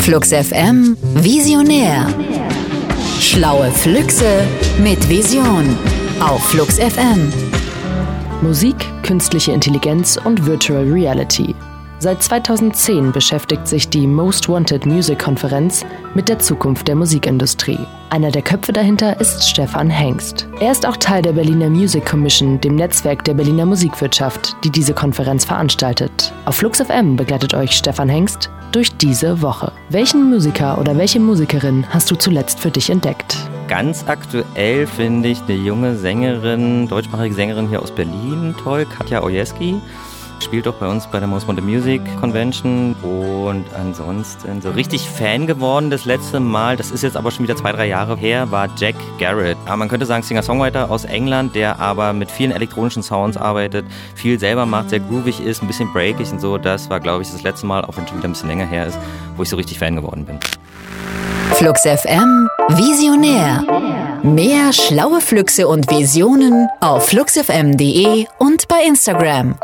Flux FM Visionär. Schlaue Flüchse mit Vision auf Flux FM. Musik, künstliche Intelligenz und Virtual Reality. Seit 2010 beschäftigt sich die Most Wanted Music Konferenz mit der Zukunft der Musikindustrie. Einer der Köpfe dahinter ist Stefan Hengst. Er ist auch Teil der Berliner Music Commission, dem Netzwerk der Berliner Musikwirtschaft, die diese Konferenz veranstaltet. Auf Flux FM begleitet euch Stefan Hengst durch diese Woche. Welchen Musiker oder welche Musikerin hast du zuletzt für dich entdeckt? Ganz aktuell finde ich eine junge Sängerin, deutschsprachige Sängerin hier aus Berlin, toll, Katja Ojewski. Spielt auch bei uns bei der Most Wanted Music Convention. Und ansonsten so richtig Fan geworden das letzte Mal, das ist jetzt aber schon wieder 2-3 Jahre her, war Jack Garratt. Aber man könnte sagen Singer-Songwriter aus England, der aber mit vielen elektronischen Sounds arbeitet, viel selber macht, sehr groovig ist, ein bisschen breakig und so. Das war, glaube ich, das letzte Mal, auch wenn es schon wieder ein bisschen länger her ist, wo ich so richtig Fan geworden bin. Flux FM Visionär. Mehr schlaue Flüchse und Visionen auf fluxfm.de und bei Instagram.